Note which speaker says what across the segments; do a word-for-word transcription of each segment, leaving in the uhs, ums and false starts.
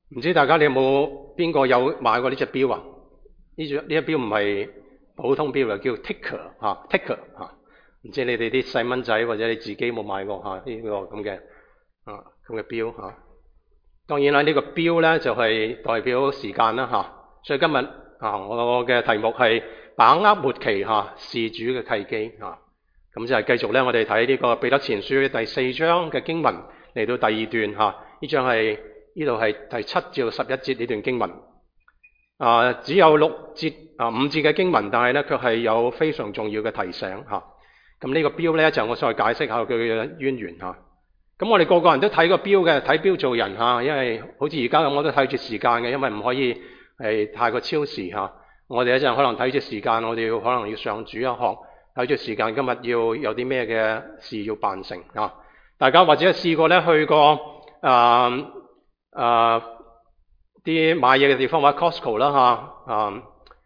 Speaker 1: 唔知大家你有冇邊個有買過呢隻錶啊？呢隻呢隻錶唔係普通錶嚟，叫 Ticker 嚇 Ticker 嚇。唔知你哋啲細蚊仔或者你自己有冇買過嚇呢個咁嘅啊咁嘅錶嚇？當然啦，呢個錶咧就係代表時間啦嚇。所以今日啊，我嘅題目係把握末期嚇事主嘅契機嚇。咁就係繼續咧，我哋睇呢個彼得前書第四章嘅經文嚟到第二段嚇。呢章係呢度係第七至到十一節呢段經文。啊，只有六節啊五節嘅經文，但係咧卻係有非常重要嘅提醒嚇。咁呢個錶咧就我再解釋下佢嘅淵源嚇。咁我哋個個人都睇個錶嘅，睇錶做人嚇，因為好似而家咁我都睇住時間嘅，因為唔可以係太過超時嚇。我哋一陣可能睇住時間，我哋要可能要上主一學，睇住時間今日要有啲咩嘅事要辦成啊。大家或者試過咧去過啊啊啲買嘢嘅地方，或者 Costco 啦嚇啊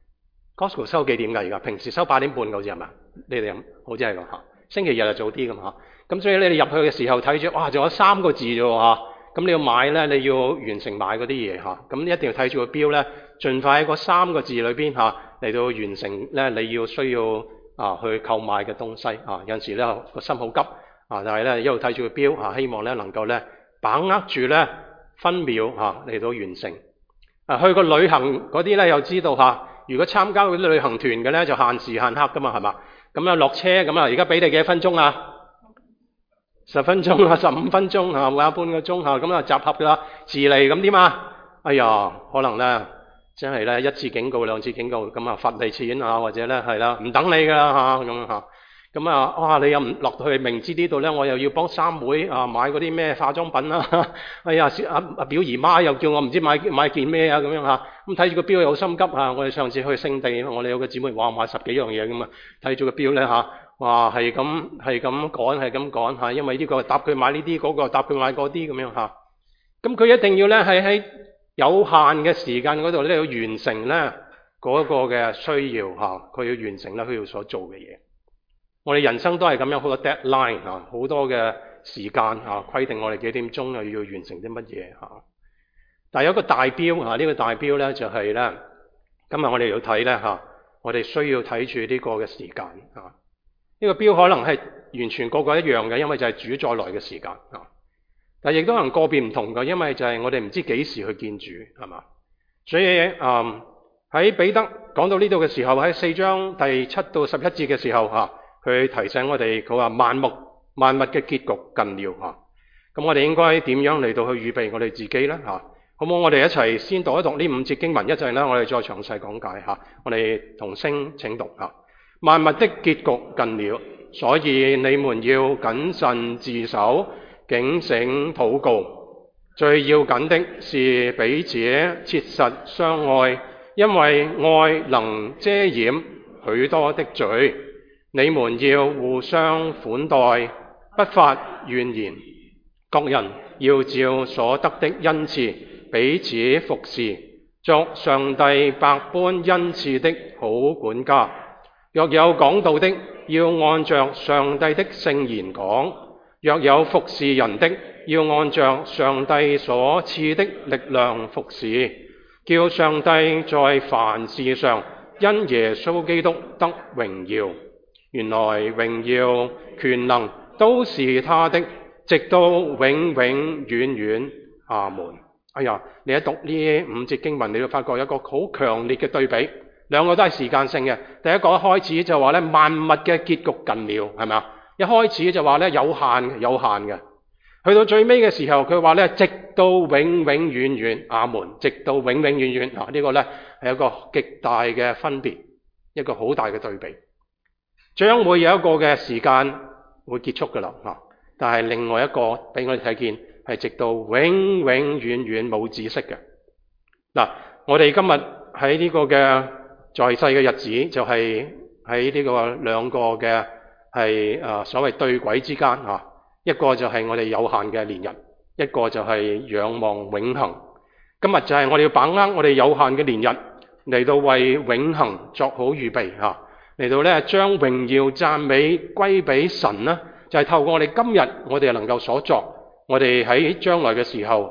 Speaker 1: Costco 收幾點㗎？而家平時收八點半㗎，好似係咪？你哋好似係咁嚇，星期日就早啲咁嚇。咁所以咧，你入去嘅時候睇住，哇，仲有三個字啫喎嚇。咁你要買咧，你要完成買嗰啲嘢嚇。咁一定要睇住個錶咧，盡快喺嗰三個字裏邊嚇嚟到完成咧，你要需要啊去購買嘅東西啊。有陣時咧個心好急啊，但係咧一路睇住個錶嚇，希望咧能夠咧把握住咧分秒嚇嚟到完成。啊，去個旅行嗰啲咧又知道嚇，如果參加嗰啲旅行團嘅咧就限時限刻噶嘛，係嘛？咁啊落車咁啊，而家俾你幾多分鐘啊？十分鐘啊，十五分鐘啊，或者半個鐘嚇，咁啊集合啦，遲嚟咁點啊？哎呀，可能咧真係咧一次警告兩次警告，咁啊罰你錢啊，或者咧係啦，唔等你噶啦嚇咁嚇。咁啊，哇！你又唔落去，明知呢度咧，我又要幫三妹啊買嗰啲咩化妝品啦、啊。哎呀，阿阿表姨媽又叫我唔知買買件咩啊咁樣嚇。咁睇住個錶又好心急啊！我哋上次去聖地，我哋有個姊妹話買十幾樣嘢咁啊，睇住個錶咧嚇，哇係咁係咁趕係咁趕嚇，因為呢個搭佢買呢啲，嗰、嗰個搭佢買嗰啲咁樣嚇。咁佢一定要咧係喺有限嘅時間嗰度咧要完成咧嗰個嘅需要嚇，佢要完成咧佢要所做嘅嘢。我哋人生都係咁樣，好多 deadline 啊，好多嘅時間啊，規定我哋幾點鐘啊要完成啲乜嘢嚇。但係有一個大標啊，呢、呢個大標咧就係咧，今日我哋要睇咧嚇，我哋需要睇住呢個嘅時間啊。呢、呢個標可能係完全個個一樣嘅，因為就係主再來嘅時間啊。但係亦都可能個別唔同嘅，因為就係我哋唔知幾時去見主係嘛。所以啊喺彼得講到呢度嘅時候，喺四章第七到十一節嘅時候嚇。佢提醒我哋，佢話萬物萬物嘅結局近了嚇，咁我哋應該點樣嚟到去預備我哋自己呢？嚇？好唔好？我哋一齊先讀一讀呢五節經文，一陣呢我哋再詳細講解嚇。我哋同聲請讀嚇。萬物的結局近了，所以你們要謹慎自守，警醒禱告。最要緊的是彼此切實相愛，因為愛能遮掩許多的罪。你們要互相款待，不發怨言。各人要照所得的恩賜彼此服侍，作上帝百般恩賜的好管家。若有講道的，要按着上帝的聖言講；若有服侍人的，要按着上帝所賜的力量服侍，叫上帝在凡事上因耶穌基督得榮耀。原來榮耀權能都是他的，直到永永遠遠。阿門。哎呀，你一讀呢五節經文，你會發覺有一個好強烈嘅對比，兩個都係時間性嘅。第一個一開始就話咧，萬物嘅結局近了，係咪啊？一開始就話咧有限有限嘅，去到最尾嘅時候，佢話咧直到永永遠遠。阿門。直到永永遠遠啊！呢個咧係一個極大嘅分別，一個好大嘅對比。將會有一個嘅時間會結束噶啦，但係另外一個俾我哋睇見係直到永永遠遠冇止息嘅。嗱，我哋今日喺呢個嘅在世嘅日子，就係喺呢個兩個嘅係誒所謂對軌之間啊，一個就係我哋有限嘅年日，一個就係仰望永恆。今日就係我哋要把握我哋有限嘅年日嚟到為永恆作好預備嚇。嚟到咧，將榮耀讚美歸俾神啦，就係、是、透過我哋今日，我哋能夠所作，我哋喺將來嘅時候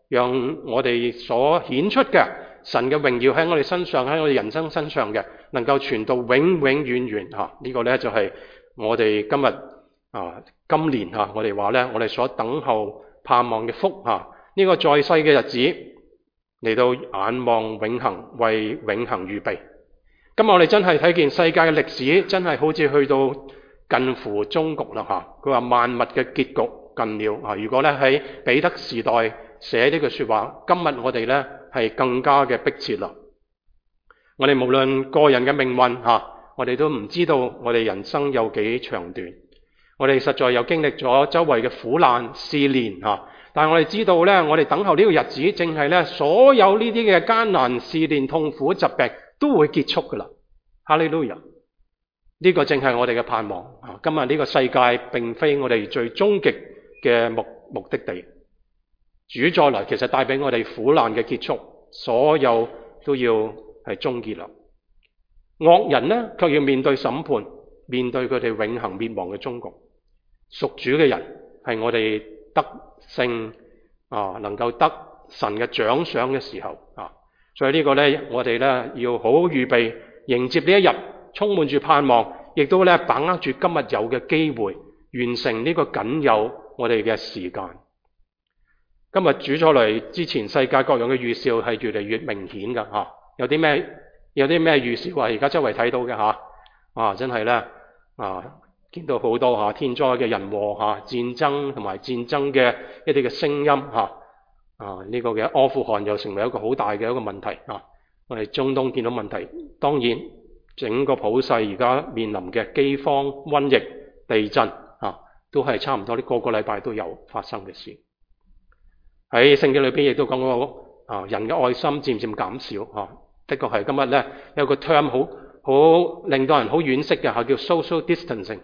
Speaker 1: 讓我哋所顯出嘅神嘅榮耀喺我哋身上，喺我哋人生身上嘅，能夠傳到永永遠遠嚇。呢個咧就係我哋今日啊，今年嚇我哋話咧，我哋所等候盼望嘅福嚇。呢個在世嘅日子嚟到眼望永恆，為永恆預備。今日我哋真係睇見世界嘅歷史，真係好似去到近乎終局啦嚇。佢話萬物嘅結局近了啊！如果咧喺彼得時代寫呢句說話，今日我哋咧係更加嘅迫切啦。我哋無論個人嘅命運嚇，我哋都唔知道我哋人生有幾長短。我哋實在又經歷咗周圍嘅苦難試煉嚇，但係我哋知道咧，我哋等候呢個日子，正係咧所有呢啲嘅艱難試煉、痛苦、疾病都會結束噶啦。哈利路亞！呢個正係我哋嘅盼望啊！今日呢個世界並非我哋最終極嘅目目的地。主再來其實帶俾我哋苦難嘅結束，所有都要係終結啦。惡人呢，卻要面對審判，面對佢哋永恆滅亡嘅終局。屬主嘅人係我哋得勝啊，能夠得神嘅獎賞嘅時候啊。所以呢個呢，我哋呢要好好預備迎接呢一日，充滿住盼望，亦都呢把握住今日有嘅機會，完成呢個僅有我哋嘅時間。今日主再來之前，世界各樣嘅預兆係越嚟越明顯噶吓。有啲咩有啲咩預兆啊？而家周圍睇到嘅吓，啊真係咧啊，見到好多吓天災嘅人禍吓，戰爭同埋戰爭嘅一啲嘅聲音吓，啊呢個嘅阿富汗又成為一個好大嘅一個問題啊。我哋中東見到問題，當然整個普世而家面臨嘅饑荒、瘟疫、地震啊，都係差唔多呢個個禮拜都有發生嘅事。喺聖經裏邊亦都講過啊，人嘅愛心漸漸減少啊，的確係今日咧有個 term 好好令到人好惋惜嘅吓，叫 social distancing。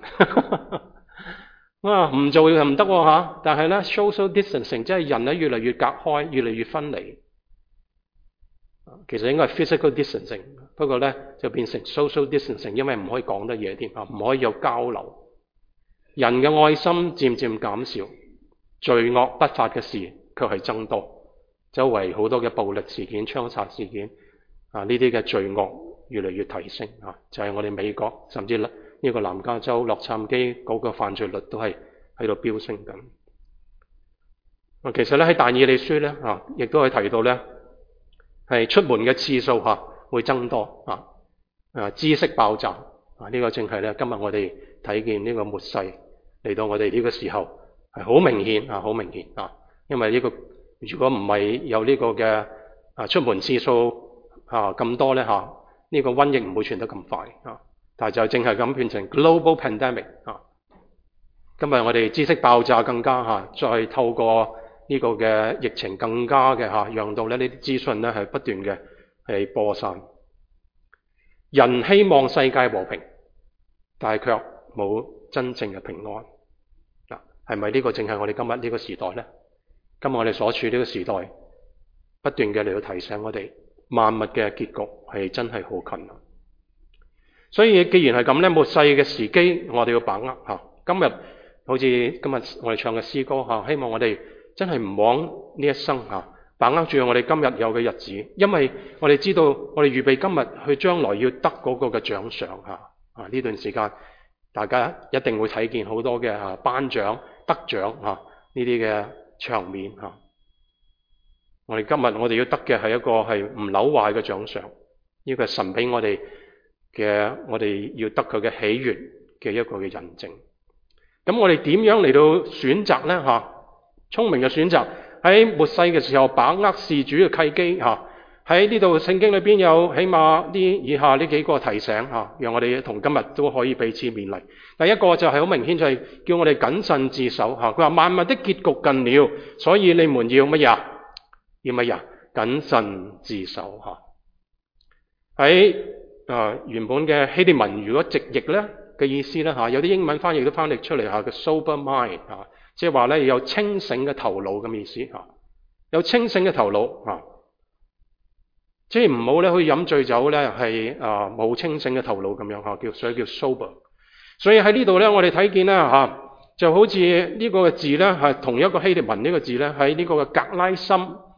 Speaker 1: 啊，唔做又唔得吓，但係咧 social distancing 即係人咧越嚟越隔開，越嚟越分離。其實應該係 physical distancing， 不過咧就變成 social distancing， 因為唔可以講得嘢添啊，唔可以有交流。人嘅愛心漸漸減少，罪惡不法嘅事卻係增多，周圍好多嘅暴力事件、槍殺事件啊，呢啲嘅罪惡越嚟越提升啊！就係、是、我哋美國甚至呢個南加州洛杉磯嗰個犯罪率都係喺度飆升緊。啊，其實咧喺但以理書咧啊，亦都係提到咧係出門嘅次數吓會增多啊，啊知識爆炸啊，呢、這個正係咧今日我哋睇見呢個末世嚟到我哋呢個時候係好明顯啊，好明顯啊！因為呢、這個如果唔係有呢個嘅啊出門次數啊咁多咧吓，呢、這個瘟疫唔會傳得咁快啊。但係就正係咁變成 global pandemic 啊。今日我哋知識爆炸更加吓、啊，再透過呢個嘅疫情更加嘅吓、啊，讓到咧呢啲資訊咧係不斷嘅係播散。人希望世界和平，但係卻冇真正嘅平安。嗱、啊，係咪呢個正係我哋今日呢個時代咧？今日我哋所處呢個時代，不斷嘅嚟到提醒我哋，萬物嘅結局係真係好近。所以既然係咁咧，末世嘅時機，我哋要把握吓。今日好似今日我哋唱嘅詩歌吓，希望我哋真係唔枉呢一生吓，把握住我哋今日有嘅日子，因為我哋知道我哋預備今日去將來要得嗰個嘅獎賞吓。啊，呢段時間大家一定會睇見好多嘅吓頒獎得獎吓呢啲嘅場面吓，我哋今日我哋要得嘅係一個係唔朽壞嘅獎賞，呢個係神俾我哋嘅，我哋要得佢嘅喜悅嘅一個嘅印證。咁我哋點樣嚟到選擇呢？吓，聰明嘅選擇喺末世嘅時候，把握事主嘅契機吓。喺呢度聖經裏邊有起碼呢以下呢幾個提醒吓，讓我哋同今日都可以彼此勉勵。第一個就係好明顯，就係叫我哋謹慎自守吓。佢話萬物的結局近了，所以你們要乜嘢？要乜嘢？謹慎自守吓。喺啊原本嘅希臘文，如果直譯咧嘅意思咧吓，有啲英文翻譯都翻譯出嚟吓，嘅 sober mind 吓，即係話咧有清醒嘅頭腦咁意思吓，有清醒嘅頭腦吓。即係唔好咧，去飲醉酒咧，係啊冇清醒嘅頭腦咁樣吓，叫所以叫 sober。所以喺呢度咧，我哋睇見啦吓，就好似呢個嘅字咧，係同一個希臘文呢個字咧，喺呢個嘅格拉森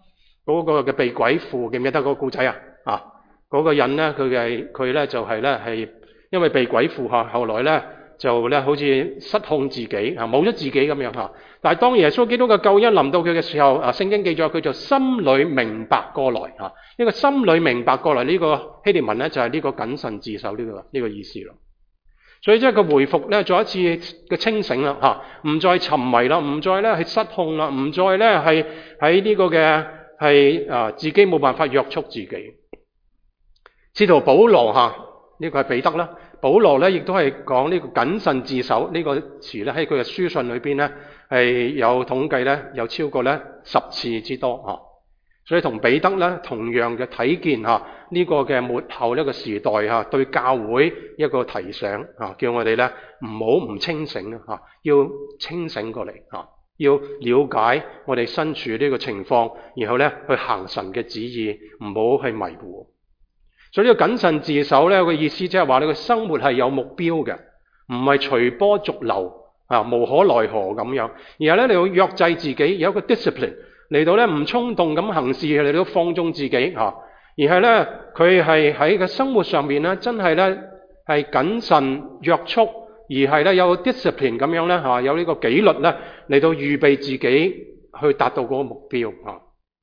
Speaker 1: 嗰個嘅被鬼附，記唔記得嗰個故仔啊？啊，嗰個人咧，佢嘅佢咧就係咧係因為被鬼附下，後來咧就咧好似失控自己啊，冇咗自己咁樣嚇。但係當耶穌基督嘅救恩臨到佢嘅時候，啊，聖經記載佢就心裏明白過來嚇。呢個心裏明白過來呢個希臘文咧就係呢個謹慎自守呢個呢個意思咯。所以即係佢回復咧，再一次嘅清醒啦嚇，唔再沉迷啦，唔再咧係失控啦，唔再咧係喺呢個嘅係啊自己冇辦法約束自己。使徒保羅嚇，呢個係彼得啦，保羅咧亦都係講呢個謹慎自守呢個詞咧喺佢嘅書信裏邊咧係有統計咧有超過咧十次之多嚇。所以同彼得咧同樣嘅睇見嚇呢個嘅末後一個時代嚇對教會一個提醒嚇，叫我哋咧唔好唔清醒嚇，要清醒過嚟嚇，要了解我哋身處呢個情況，然後咧去行神嘅旨意，唔好去迷糊。所以呢個謹慎自守咧個意思即係話你個生活係有目標嘅，唔係隨波逐流啊，無可奈何咁樣，而係咧你要約制自己有一個 discipline。嚟到咧唔衝動咁行事，嚟到放縱自己嚇，而係咧佢係喺個生活上面咧，真係咧係謹慎約束，而係咧有 discipline 咁樣咧嚇，有呢個紀律咧嚟到預備自己去達到嗰個目標嚇。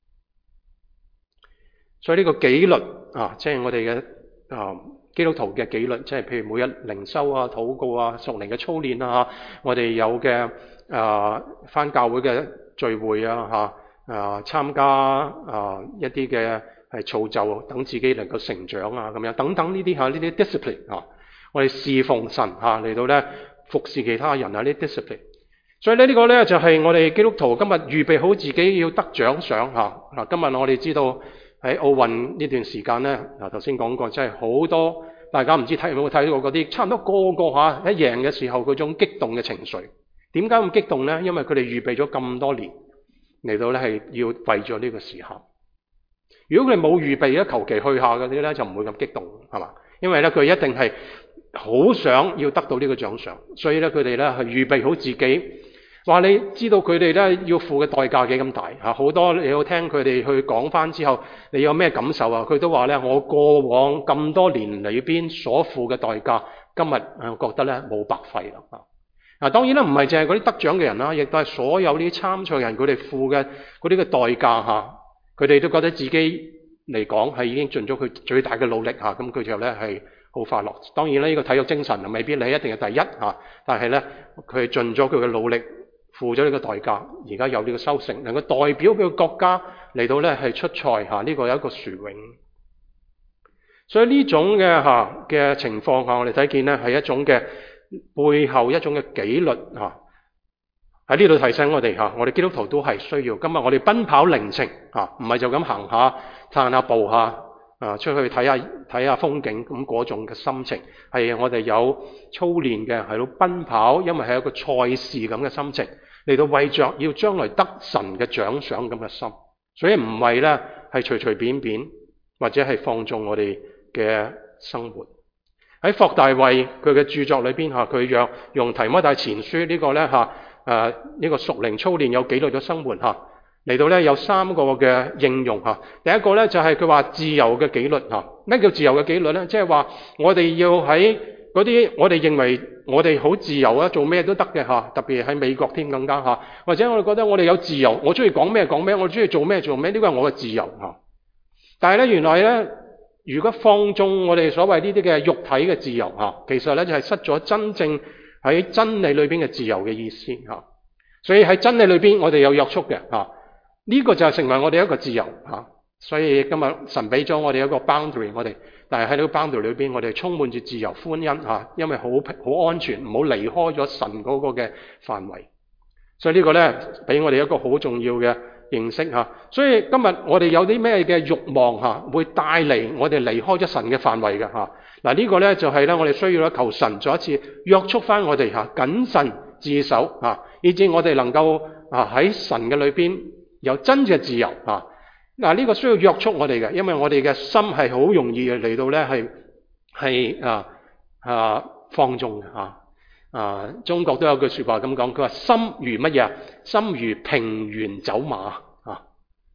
Speaker 1: 所以呢個紀律啊，即係我哋嘅啊基督徒嘅紀律，即係譬如每日靈修啊、禱告啊、屬靈嘅操練啊，我哋有嘅啊返教會嘅聚會啊嚇。啊！參加啊一啲嘅係造就，等自己能夠成長啊，咁樣等等呢啲嚇呢啲 discipline 啊，我哋侍奉神嚇嚟到咧服侍其他人啊呢啲 discipline。所以咧呢個咧就係我哋基督徒今日預備好自己要得獎賞嚇。嗱，今日我哋知道喺奧運呢段時間咧，嗱頭先講過，真係好多大家唔知睇有冇睇過嗰啲，差唔多個個嚇一贏嘅時候嗰種激動嘅情緒。點解咁激動咧？因為佢哋預備咗咁多年。嚟到咧係要為咗呢個時刻。如果佢哋冇預備咧，求其去下嗰啲咧就唔會咁激動，係嘛？因為咧佢一定係好想要得到呢個獎賞，所以咧佢哋咧係預備好自己。話你知道佢哋咧要付嘅代價幾咁大嚇？好多你要聽佢哋去講翻之後，你有咩感受啊？佢都話咧，我過往咁多年裏邊所付嘅代價，今日誒覺得咧冇白費啦啊！嗱，當然啦，唔係淨係嗰啲得獎嘅人啦，亦都係所有呢啲參賽人佢哋付嘅嗰啲嘅代價嚇，佢哋都覺得自己嚟講係已經盡咗佢最大嘅努力嚇，咁佢就咧係好快樂。當然啦，呢個體育精神未必你一定係第一嚇，但係咧佢盡咗佢嘅努力，付咗呢個代價，而家有呢個收成，能夠代表佢嘅國家嚟到咧係出賽嚇，呢個有一個殊榮。所以呢種嘅嚇嘅情況下，我哋睇見咧係一種嘅。背後一種嘅紀律嚇，喺呢度提醒我哋嚇，我哋基督徒都係需要。今日我哋奔跑靈程嚇，唔係就咁行下、散下步下啊，出去睇下睇下風景咁嗰種嘅心情，係我哋有操練嘅，係到奔跑，因為係一個賽事咁嘅心情嚟到為着要將來得神嘅獎賞咁嘅心，所以唔係咧係隨隨便便或者係放縱我哋嘅生活。喺霍大衛佢嘅著作裏邊嚇，佢用用提摩太前書呢個咧嚇誒呢個屬靈操練有紀律嘅生活嚇嚟到咧有三個嘅應用嚇。第一個咧就係佢話自由嘅紀律嚇。咩叫自由嘅紀律咧？即係話我哋要喺嗰啲我哋認為我哋好自由啊，做咩都得嘅嚇。特別喺美國添更加嚇，或者我哋覺得我哋有自由，我中意講咩講咩，我中意做咩做咩，呢個係我嘅自由嚇。但係咧原來咧。如果放縱我哋所謂呢啲嘅肉體嘅自由嚇，其實咧就係失咗真正喺真理裏邊嘅自由嘅意思嚇。所以喺真理裏邊，我哋有約束嘅嚇，呢個就係成為我哋一個自由嚇。所以今日神俾咗我哋一個 boundary， 我哋但係喺呢個 boundary 裏邊，我哋充滿住自由歡欣嚇，因為好好安全，唔好離開咗神嗰個嘅範圍。所以呢個咧俾我哋一個好重要嘅認識嚇，所以今日我哋有啲咩嘅慾望嚇，會帶嚟我哋離開咗神嘅範圍嘅嚇。嗱呢個咧就係咧我哋需要咧求神再一次約束翻我哋嚇，謹慎自守嚇，以至我哋能夠啊喺神嘅裏邊有真嘅自由嚇。嗱呢個需要約束我哋嘅，因為我哋嘅心係好容易嚟到咧係係啊啊放縱嘅嚇。啊，中國都有句説話咁講，佢話心如乜嘢？心如平原走馬啊！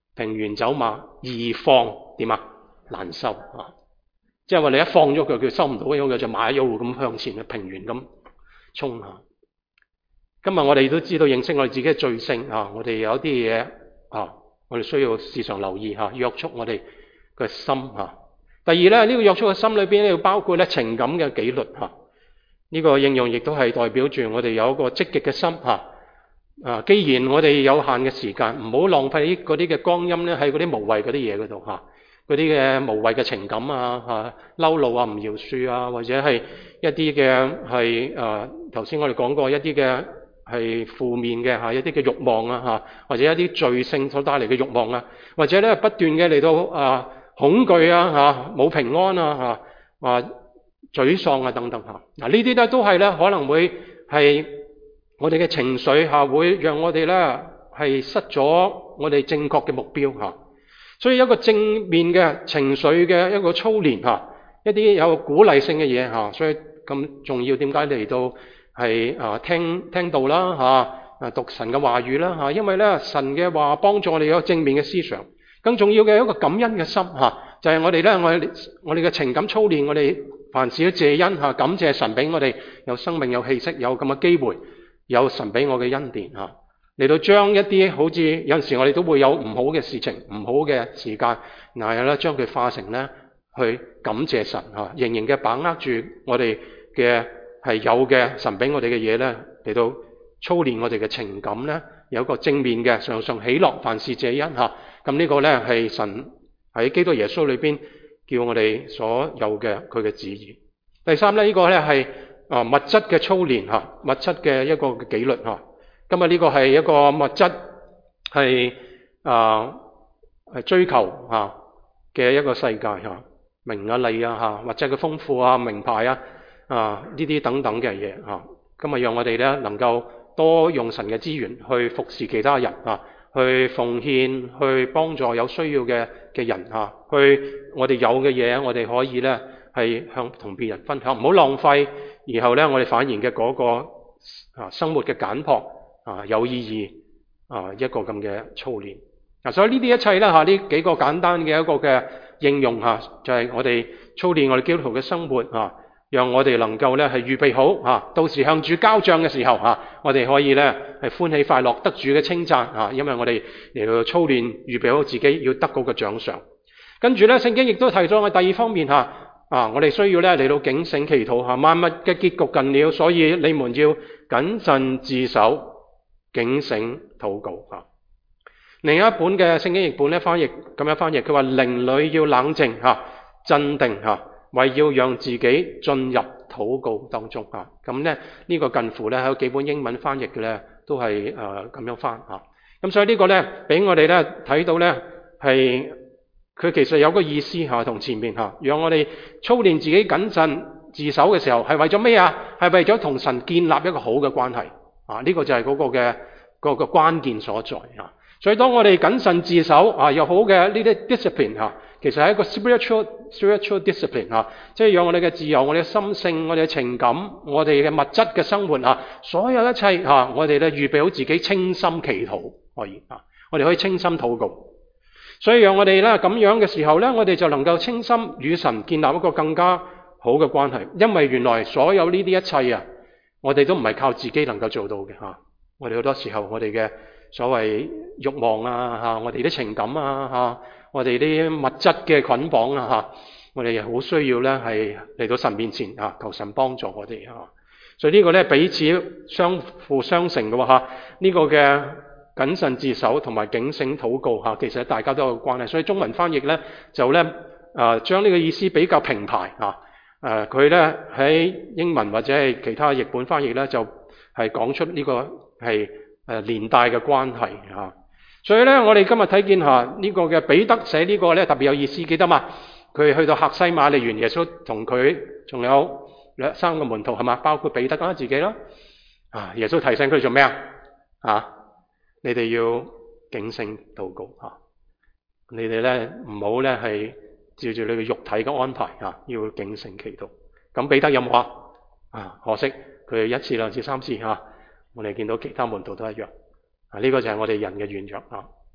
Speaker 1: 平原走馬，易放點啊？難收啊！即係話你一放咗佢，佢收唔到，因為佢就馬一路咁向前嘅平原咁衝下。今日我哋都知道認識我哋自己嘅罪性啊，我哋有啲嘢啊，我哋需要時常留意嚇，約束我哋嘅心嚇。第二咧，呢、這個約束嘅心裏邊咧，要包括咧情感嘅紀律嚇。呢、這個應用亦都係代表住我哋有一個積極嘅心嚇。啊，既然我哋有限嘅時間，唔好浪費嗰啲嘅光陰咧喺嗰啲無謂嗰啲嘢嗰度嚇。嗰啲嘅無謂嘅情感啊，嚇嬲怒啊、唔饒恕啊，或者係一啲嘅係誒頭先我哋講過一啲嘅係負面嘅嚇，一啲嘅慾望啊嚇，或者一啲罪性所帶嚟嘅慾望啊，或者咧不斷嘅嚟到啊恐懼啊嚇、冇平安啊嚇、啊沮喪啊等等嚇。嗱呢啲咧都係咧可能會係我哋嘅情緒嚇，會讓我哋咧係失咗我哋正確嘅目標嚇。所以一個正面嘅情緒嘅一個操練嚇，一啲有鼓勵性嘅嘢嚇，所以咁重要。點解嚟到係啊聽聽道啦嚇，啊讀神嘅話語啦嚇，因為咧神嘅話幫助我哋有正面嘅思想。更重要嘅一個感恩嘅心嚇，就係、是、我哋咧我哋我哋嘅情感操練，我哋凡事都謝恩嚇，感謝神俾我哋有生命有氣息有咁嘅機會，有神俾我嘅恩典嚇。嚟到將一啲好似有陣時我哋都會有唔好嘅事情、唔好嘅時間，然後咧將佢化成咧去感謝神嚇，仍然嘅把握住我哋嘅係有嘅神俾我哋嘅嘢咧，嚟到操練我哋嘅情感咧，有一個正面嘅常常喜樂，凡事謝恩嚇。咁呢個咧係神喺基督耶穌裏邊叫我哋所有嘅佢嘅旨意。第三咧呢、這個咧係啊物質嘅操練嚇，物質嘅一個紀律嚇。今日呢個係一個物質係啊係追求嚇嘅一個世界嚇，名啊利啊嚇，物質嘅豐富啊、名牌啊啊呢啲等等嘅嘢嚇。今日讓我哋咧能夠多用神嘅資源去服侍其他人啊，去奉獻，去幫助有需要嘅嘅人啊，去我哋有嘅嘢，我哋可以咧係向同別人分享，唔好浪費。然後咧，我哋反而嘅嗰個啊生活嘅簡樸。啊，有意義啊，一個咁嘅操練啊，所以呢啲一切咧嚇，呢幾個簡單嘅一個嘅應用嚇，就係、是、我哋操練我哋基督徒嘅生活啊，讓我哋能夠咧係預備好嚇，到時向主交帳嘅時候嚇，我哋可以咧係歡喜快樂，得主嘅稱讚嚇，因為我哋嚟到操練預備好自己要得嗰個獎賞。跟住咧，聖經亦都提咗我第二方面嚇啊，我哋需要咧嚟到警醒祈禱嚇，萬物嘅結局近了，所以你們要謹慎自守。警醒禱告啊！另一本嘅聖經譯本咧翻譯咁樣翻譯，佢話靈裏要冷靜吓，鎮定吓，為要讓自己進入禱告當中吓。咁咧呢個近乎咧喺幾本英文翻譯嘅咧都係誒咁樣翻吓。咁所以呢個咧俾我哋咧睇到咧係佢其實有個意思吓，同前面吓，讓我哋操練自己謹慎自守嘅時候係為咗咩啊？係為咗同神建立一個好嘅關係。啊！呢、這個就係嗰個嘅嗰個關鍵所在啊！所以當我哋謹慎自守啊，有好嘅呢啲 discipline 嚇，其實係一個 spiritual spiritual discipline 嚇，即係讓我哋嘅自由、我哋嘅心性、我哋嘅情感、我哋嘅物質嘅生活啊，所有一切嚇，我哋咧預備好自己清心祈禱可以啊，我哋可以清心禱告。所以讓我哋咧咁樣嘅時候咧，我哋就能夠清心與神建立一個更加好嘅關係，因為原來所有呢啲一切啊。我哋都唔係靠自己能夠做到嘅嚇，我哋好多時候我哋嘅所謂慾望啊嚇，我哋啲情感啊嚇，我哋啲物質嘅捆綁啊嚇，我哋好需要咧係嚟到神面前啊，求神幫助我哋嚇。所以呢個咧彼此相輔相成嘅喎嚇，呢個嘅謹慎自守同埋警醒禱告嚇，其實大家都有關係。所以中文翻譯咧就咧啊將呢個意思比較平排嚇。誒佢咧喺英文或者係其他譯本翻譯咧，就係、是、講出呢個係誒連帶嘅關係嚇。所以咧，我哋今日睇見嚇呢個嘅彼得寫呢個咧特別有意思，記得嘛？佢去到客西馬尼園，耶穌同佢仲有兩三個門徒係嘛，包括彼得啦自己啦。啊，耶穌提醒佢哋做咩啊？啊，你哋要警醒禱告嚇，你哋咧唔好咧係。照住你嘅肉體嘅安排啊，要警醒祈禱。咁彼得有冇啊？啊，可惜佢一次兩次三次嚇、啊，我哋見到其他門徒都一樣。啊，呢、這個就係我哋人嘅軟弱啊。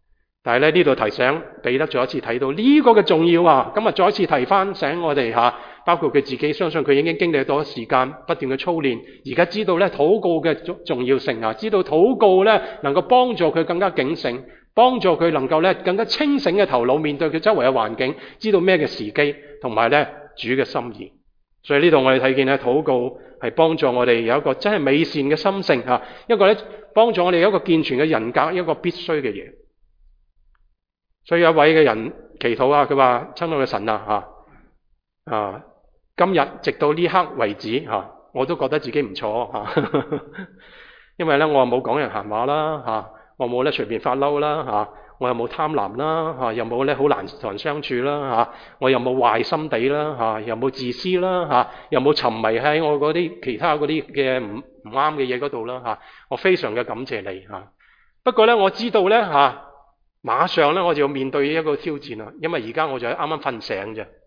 Speaker 1: 但係咧呢度提醒彼得再一次睇到呢個嘅重要啊！今日再一次提翻醒我哋吓，包括佢自己，相信佢已經經歷咗時間不斷嘅操練，而家知道咧禱告嘅重重要性啊，知道禱告咧能夠幫助佢更加警醒，幫助佢能夠咧更加清醒嘅頭腦面對佢周圍嘅環境，知道咩嘅時機，同埋咧主嘅心意。所以呢度我哋睇見咧禱告係幫助我哋有一個真係美善嘅心性吓，一個咧幫助我哋有一個健全嘅人格，一個必須嘅嘢。所以有一位嘅人祈禱啊，佢話：親愛嘅神啊，吓啊，今日直到呢刻為止吓，我都覺得自己唔錯吓，因為咧我冇講人閒話啦吓，我冇咧隨便發嬲啦吓，我又冇貪婪啦吓，又冇咧好難同人相處啦吓，我又冇壞心地啦吓，又冇自私啦吓，又冇沉迷喺我嗰啲其他嗰啲嘅唔唔啱嘅嘢嗰度啦吓，我非常嘅感謝你吓。不過咧我知道咧吓。馬上咧我就要面對一個挑戰啦，因為而家我就啱啱瞓醒啫，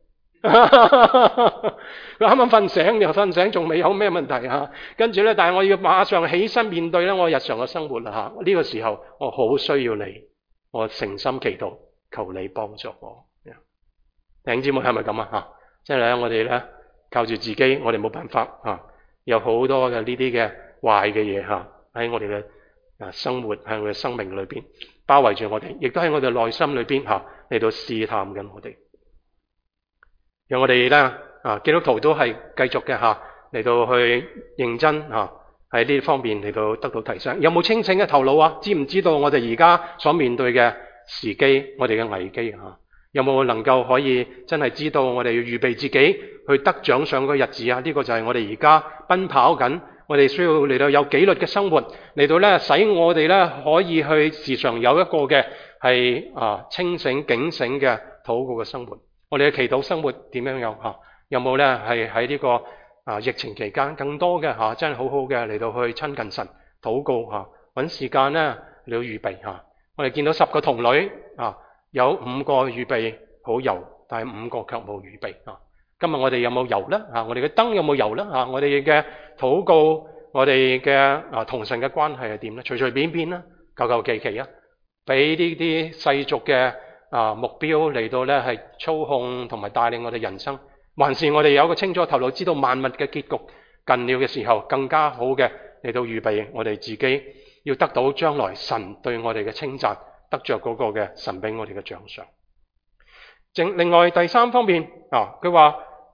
Speaker 1: 佢啱啱瞓醒又瞓醒，仲未有咩問題吓。跟住咧，但係我要馬上起身面對咧我日常嘅生活啦吓。呢、這個時候我好需要你，我誠心祈禱，求你幫助我。弟兄姊妹係咪咁啊吓？即係咧我哋咧靠住自己，我哋冇辦法吓，有好多嘅呢啲嘅壞嘅嘢吓喺我哋嘅啊生活喺我哋生命裏邊。包圍住我哋，亦都喺我哋內心裏邊吓嚟到試探緊我哋，讓我哋咧啊基督徒都係繼續嘅吓嚟到去認真吓喺呢方面嚟到得到提升。有冇清醒嘅頭腦啊？知唔知道我哋而家所面對嘅時機，我哋嘅危機吓？有冇能夠可以真係知道我哋要預備自己去得獎賞嘅日子啊？呢個就係我哋而家奔跑緊。我哋需要嚟到有紀律嘅生活，嚟到咧使我哋咧可以去時常有一個嘅係啊清醒警醒嘅禱告嘅生活。我哋嘅祈禱生活點樣樣吓？有冇咧係喺呢個啊疫情期間更多嘅吓真係好好嘅嚟到去親近神禱告吓，搵時間咧嚟到預備吓。我哋見到十個童女啊，有五個預備好油，但係五個卻冇預備啊。今日我哋有冇油咧？啊，我哋嘅燈有冇油咧？啊，我哋嘅禱告，我哋嘅啊同神嘅關係係點咧？隨隨便便啦，求求其其啊，俾呢啲世俗嘅啊目標嚟到咧係操控同埋帶領我哋人生，還是我哋有一個清楚頭腦，知道萬物嘅結局近了嘅時候，更加好嘅嚟到預備我哋自己，要得到將來神對我哋嘅稱讚，得着嗰個嘅神俾我哋嘅獎賞。正另外第三方面啊，佢話。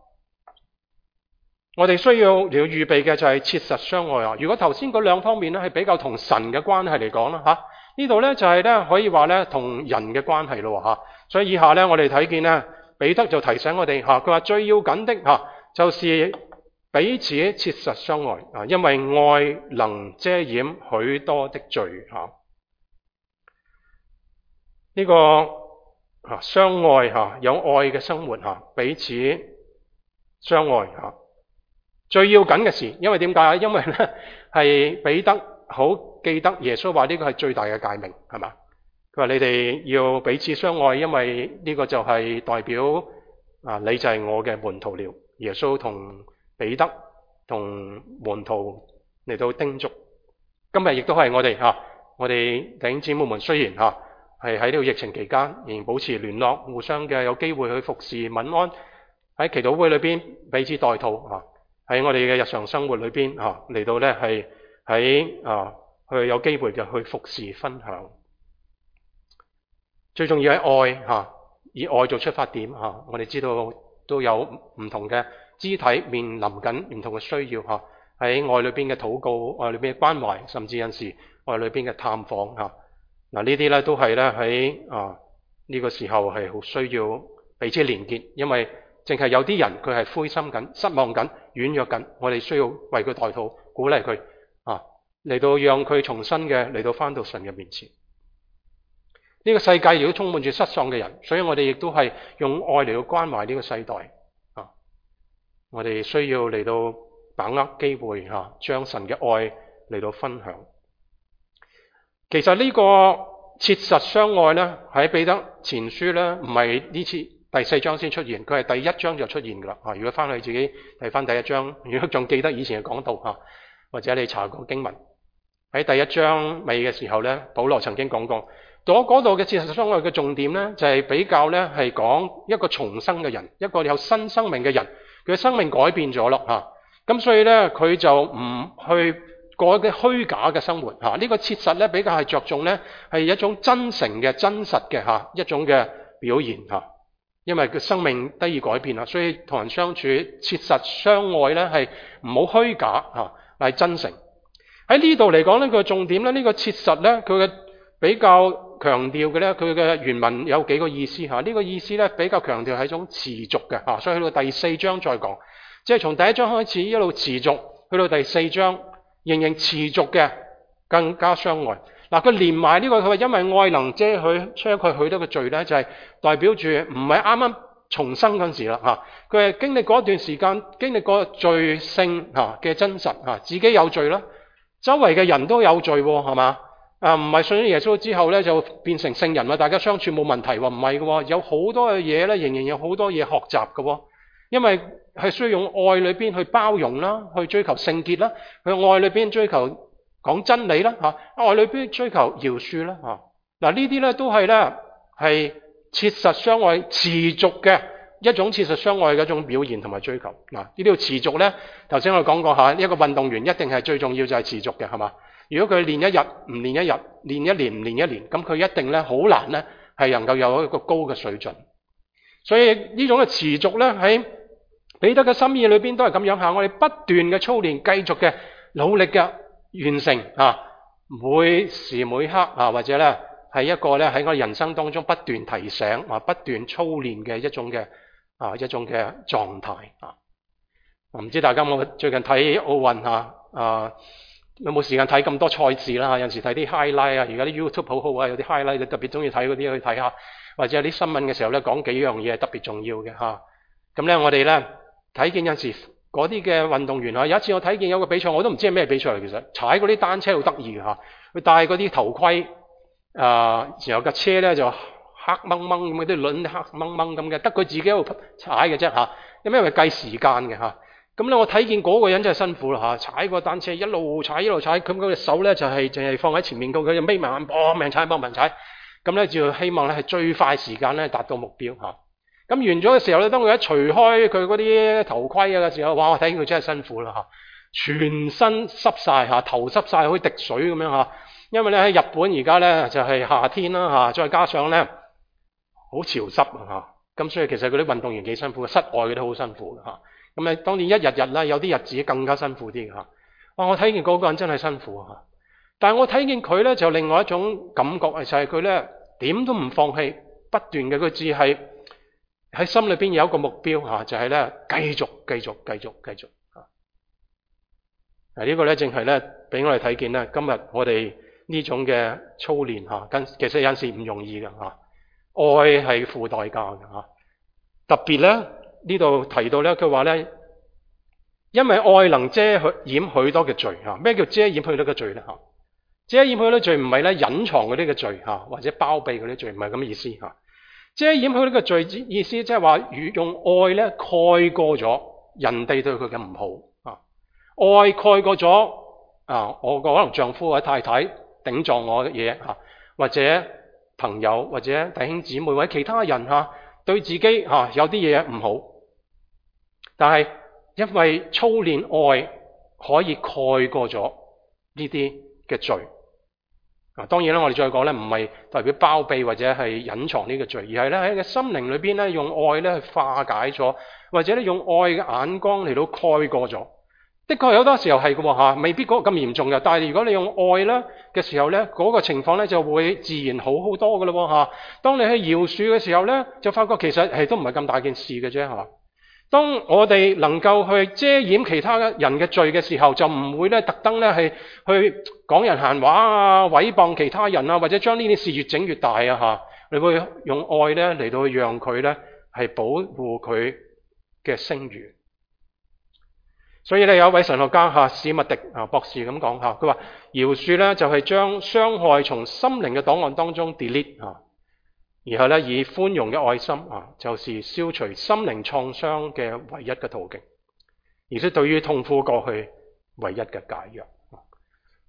Speaker 1: 我哋需要嚟到預備嘅就係切實相愛啊！如果頭先嗰兩方面咧係比較同神嘅關係嚟講啦吓，呢度咧就係咧可以話咧同人嘅關係咯吓。所以以下咧我哋睇見咧彼得就提醒我哋吓，佢話最要緊的吓就是彼此切實相愛啊，因為愛能遮掩許多的罪吓。呢個啊相愛吓，有愛嘅生活吓，彼此相愛吓。最要緊嘅事，因為點解啊？因為咧係彼得好記得耶穌話呢個係最大嘅誡命，係嘛？佢話你哋要彼此相愛，因為呢個就係代表啊，你就係我嘅門徒了。耶穌同彼得同門徒嚟到叮囑。今日亦都係我哋吓，我哋弟兄姊妹們雖然吓係喺呢個疫情期間仍然保持聯絡，互相嘅有機會去服侍問安，喺祈禱會裏邊彼此代禱吓。喺我哋嘅日常生活裏邊啊，嚟到咧係喺啊去有機會嘅去服侍分享。最重要係愛吓，以愛做出發點吓。我哋知道都有唔同嘅肢體面臨緊唔同嘅需要吓，喺愛裏邊嘅禱告、愛裏邊嘅關懷，甚至有時愛裏邊嘅探訪吓。嗱呢啲咧都係咧喺啊呢個時候係好需要彼此連結，因為淨係有啲人佢係灰心緊、失望緊、軟弱緊，我哋需要為佢代禱、鼓勵佢啊，嚟到讓佢重新嘅嚟到翻到神嘅面前。呢個世界亦都充滿住失喪嘅人，所以我哋亦都係用愛嚟到關懷呢個世代啊。我哋需要嚟到把握機會吓，將神嘅愛嚟到分享。其實呢個切實相愛咧，喺彼得前書咧，唔係呢次第四章先出現，佢係第一章就出現噶啦。啊，如果翻去自己睇翻第一章，如果仲記得以前嘅講道吓，或者你查過經文喺第一章尾嘅時候咧，保羅曾經講過， 嗰嗰度嘅切實相愛嘅重點咧，就係比較咧係講一個重生嘅人，一個有新生命嘅人，佢嘅生命改變咗咯嚇。咁所以咧，佢就唔去過一啲虛假嘅生活嚇。呢個切實咧比較係着重咧係一種真誠嘅、真實嘅嚇一種嘅表現嚇。因為佢生命得以改變啦，所以同人相處切實相愛咧係唔好虛假嚇，係真誠。喺呢度嚟講咧，佢嘅重點咧，呢個切實咧，佢嘅比較強調嘅咧，佢嘅原文有幾個意思嚇。呢個意思咧比較強調係一種持續嘅嚇，所以去到第四章再講，即係從第一章開始一路持續，去到第四章仍然持續嘅更加相愛。嗱，佢連埋呢個，佢話因為愛能遮去遮蓋許多嘅罪咧，就係代表住唔係啱啱重生嗰陣時啦嚇。佢係經歷過一段時間，經歷過罪性嚇嘅真實嚇，自己有罪啦，周圍嘅人都有罪喎，係嘛？啊，唔係信咗耶穌之後咧就變成聖人啦，大家相處冇問題喎，唔係嘅喎，有好多嘅嘢咧，仍然有好多嘢學習嘅喎，因為係需要用愛裏邊去包容啦，去追求聖潔啦，去愛裏邊追求講真理啦嚇，愛裏邊追求饒恕啦嚇。嗱，呢啲咧都係咧係切實相愛持續嘅一種切實相愛嘅一種表現同埋追求。嗱，呢啲要持續咧，頭先我哋講過下，一個運動員一定係最重要就係持續嘅，係嘛？如果佢練一日唔練一日，練一年唔練一年，咁佢一定咧好難咧係能夠有一個高嘅水準。所以呢種嘅持續咧喺彼得嘅心意裏邊都係咁樣嚇，我哋不斷嘅操練，繼續嘅努力嘅完成啊，每時每刻啊，或者咧係一個咧喺我人生當中不斷提醒啊、不斷操練嘅一種嘅啊一種嘅狀態啊。唔知大家有冇最近睇奧運嚇啊？有冇時間睇咁多賽事啦？有陣時睇啲 highlight 啊，而家啲 YouTube 好好啊，有啲 highlight 你特別中意睇嗰啲去睇下，或者有啲新聞嘅時候咧講幾樣嘢係特別重要嘅嚇。咁咧我哋咧睇見有陣時嗰啲嘅運動員啊，有一次我睇見有個比賽，我都唔知係咩比賽嚟，其實踩嗰啲單車好得意嘅嚇，佢戴嗰啲頭盔啊，然後架車咧就黑掹掹咁，啲輪黑掹掹咁嘅，得佢自己喺度踩嘅啫嚇，因為計時間嘅嚇。咁咧我睇見嗰個人真係辛苦啦嚇，踩個單車一路踩一路踩，咁佢隻手咧就係淨係放喺前面，佢佢就眯埋眼搏命踩搏命踩，咁咧就希望咧係最快時間咧達到目標嚇。咁完咗嘅時候咧，當佢一除開佢嗰啲頭盔啊嘅時候，哇！我睇見佢真係辛苦啦嚇，全身濕晒嚇，頭濕晒好似滴水咁樣嚇。因為咧喺日本而家咧就係夏天啦嚇，再加上咧好潮濕啊嚇，咁所以其實嗰啲運動員幾辛苦，室外嘅都好辛苦嚇。咁啊，當然一日日啦，有啲日子更加辛苦啲嚇。哇！我睇見嗰個人真係辛苦嚇，但係我睇見佢咧就另外一種感覺係就係佢咧點都唔放棄，不斷嘅佢只係喺心裏邊有一個目標嚇，就係咧繼續繼續繼續繼續嚇。嗱呢個咧正係咧俾我哋睇見咧，今日我哋呢種嘅操練嚇，跟其實有陣時唔容易嘅嚇，愛係付代價嘅嚇，特別咧。呢度提到咧，佢話咧，因為愛能遮掩許多嘅罪嚇。咩叫遮掩許多嘅罪咧嚇？遮掩許多罪唔係咧隱藏嗰啲嘅罪嚇，或者包庇嗰啲罪，唔係咁嘅意思嚇。遮掩許多嘅罪意思即係話用愛咧蓋過咗人哋對佢嘅唔好啊，愛蓋過咗啊，我個可能丈夫或者太太頂撞我嘅嘢嚇，或者朋友或者弟兄姊妹或者其他人嚇對自己嚇有啲嘢唔好。但係因為操練愛可以蓋過咗呢啲嘅罪啊，當然啦，我哋再講咧，唔係代表包庇或者係隱藏呢個罪，而係咧喺個心靈裏邊咧用愛咧去化解咗，或者咧用愛嘅眼光嚟到蓋過咗。的確有好多時候係嘅嚇，未必嗰個咁嚴重嘅，但係如果你用愛咧嘅時候咧，嗰個情況咧就會自然好好多嘅咯嚇。當你去饒恕嘅時候咧，就發覺其實係都唔係咁大件事嘅啫嚇。當我哋能夠去遮掩其他人嘅罪嘅時候，就唔會咧特登咧係去講人閒話啊、毀謗其他人啊，或者將呢啲事越整越大啊嚇。你會用愛咧嚟到讓佢咧係保護佢嘅聲譽。所以咧有一位神學家嚇史密迪啊博士咁講嚇，佢話饒恕咧就係將傷害從心靈嘅檔案當中 delete 嚇。然後咧，以寬容嘅愛心啊，就是消除心靈創傷嘅唯一嘅途徑，而且對於痛苦過去唯一嘅解藥。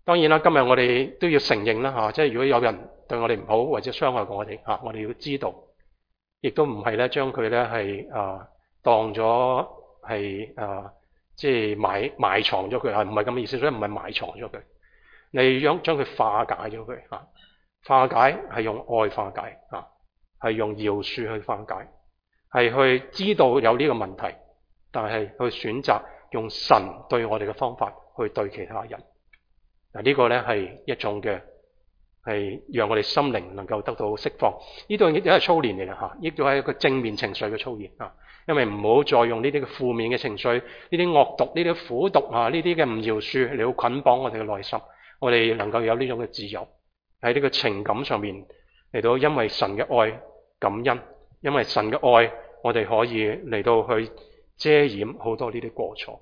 Speaker 1: 當然啦，今日我哋都要承認啦嚇，即係如果有人對我哋唔好或者傷害過我哋嚇，我哋要知道，亦都唔係咧將佢咧係啊當咗係啊即係埋埋藏咗佢啊，唔係咁嘅意思，所以唔係埋藏咗佢，你將將佢化解咗佢嚇，化解係用愛化解嚇，係用饒恕去化解，係去知道有呢個問題，但係去選擇用神對我哋嘅方法去對其他人。嗱，呢個咧係一種嘅係讓我哋心靈能夠得到釋放，呢度亦都係操練嚟嘅嚇，亦都係一個正面情緒嘅操練啊。因為唔好再用呢啲嘅負面嘅情緒、呢啲惡毒、呢啲苦毒啊、呢啲嘅唔饒恕嚟到捆綁我哋嘅內心，我哋能夠有呢種嘅自由喺呢個情感上面嚟到，因為神嘅愛感恩，因為神嘅愛，我哋可以嚟到去遮掩好多呢啲過錯。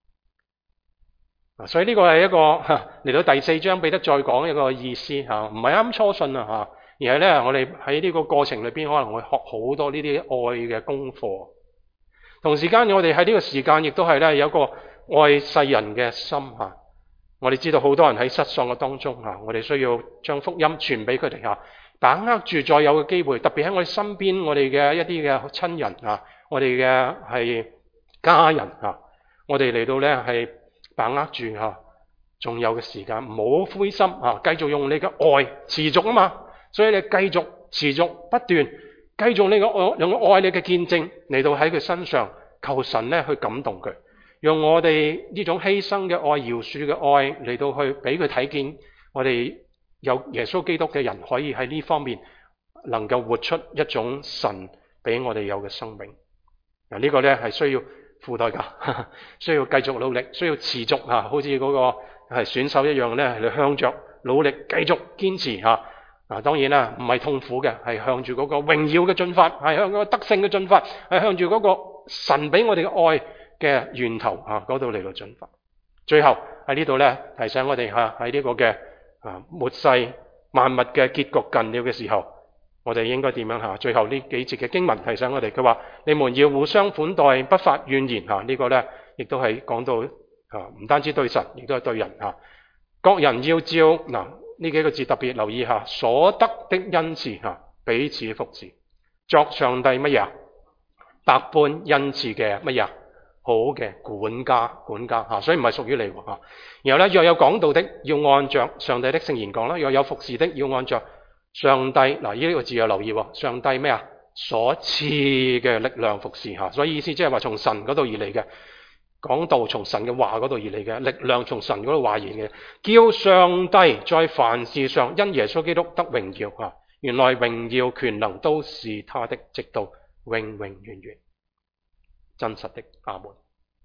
Speaker 1: 所以呢個係一個嚟到第四章彼得再講一個意思嚇，唔係啱初信啊嚇，而係咧我哋喺呢個過程裏邊可能會學好多呢啲愛嘅功課。同時間我哋喺呢個時間亦都係咧有一個愛世人嘅心嚇。我哋知道好多人喺失喪嘅當中嚇，我哋需要將福音傳俾佢哋嚇，把握住再有嘅機會，特別喺我哋身邊我哋嘅一啲嘅親人嚇，我哋嘅係家人嚇，我哋嚟到咧係把握住嚇，仲有嘅時間，唔好灰心嚇，繼續用你嘅愛持續啊嘛，所以你繼續持續不斷，繼續你嘅愛用愛你嘅見證嚟到喺佢身上，求神咧去感動佢，用我哋呢種犧牲嘅愛、饒恕嘅愛嚟到去俾佢睇見，我哋有耶穌基督嘅人可以喺呢方面能夠活出一種神俾我哋有嘅生命。嗱，呢個咧係需要付代價，需要繼續努力，需要持續嚇，好似嗰個係選手一樣咧，嚟向着努力繼續堅持嚇。啊，當然啦，唔係痛苦嘅，係向住嗰個榮耀嘅進發，係向嗰個得勝嘅進發，係向住嗰個神俾我哋嘅愛嘅源頭嚇嗰度嚟到進發。最後喺呢度咧提醒我哋嚇喺呢個嘅啊末世萬物嘅結局近了嘅時候，我哋應該點樣嚇？最後呢幾節嘅經文提醒我哋，佢話你們要互相款待，不發怨言嚇。呢個咧亦都係講到啊，唔單止對神，亦都係對人嚇。各人要照嗱呢幾個字特別留意下，所得的恩賜嚇，彼此服侍，作上帝乜嘢？百般恩賜嘅乜嘢？好嘅管家，管家嚇，所以唔係屬於你喎嚇。然後咧，若有講道的，要按着上帝的聖言講啦；若有服侍的，要按着上帝嗱呢個字要留意喎，上帝咩啊？所賜嘅力量服侍嚇，所以意思即係話從神嗰度而嚟嘅。講道從神嘅話嗰度而嚟嘅，力量從神嗰度話而嚟嘅，叫上帝在凡事上因耶穌基督得榮耀啊！原來榮耀權能都是他的，直到永永遠遠，真實的阿門。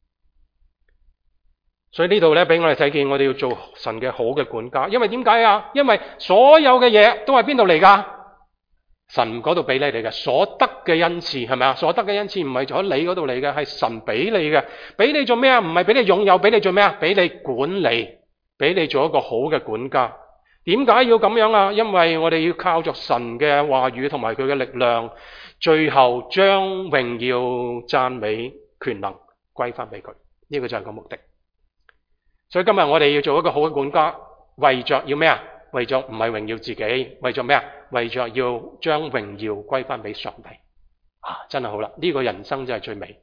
Speaker 1: 所以呢度咧俾我哋睇見，我哋要做神嘅好嘅管家，因為點解啊？因為所有嘅嘢都係邊度嚟噶？神嗰度俾你哋嘅所得嘅恩賜係咪啊？所得嘅恩賜唔係喺你嗰度嚟嘅，係神俾你嘅。俾你做咩啊？唔係俾你擁有，俾你做咩啊？俾你管理，俾你做一個好嘅管家。點解要咁樣啊？因為我哋要靠着神嘅話語同埋佢嘅力量，最後將榮耀、讚美、權能歸翻俾佢。呢個就係個目的。所以今日我哋要做一個好嘅管家，為着要咩啊？為着唔係榮耀自己，為着咩啊？為着要將榮耀歸翻俾上帝啊！真係好啦，呢個人生真係最美。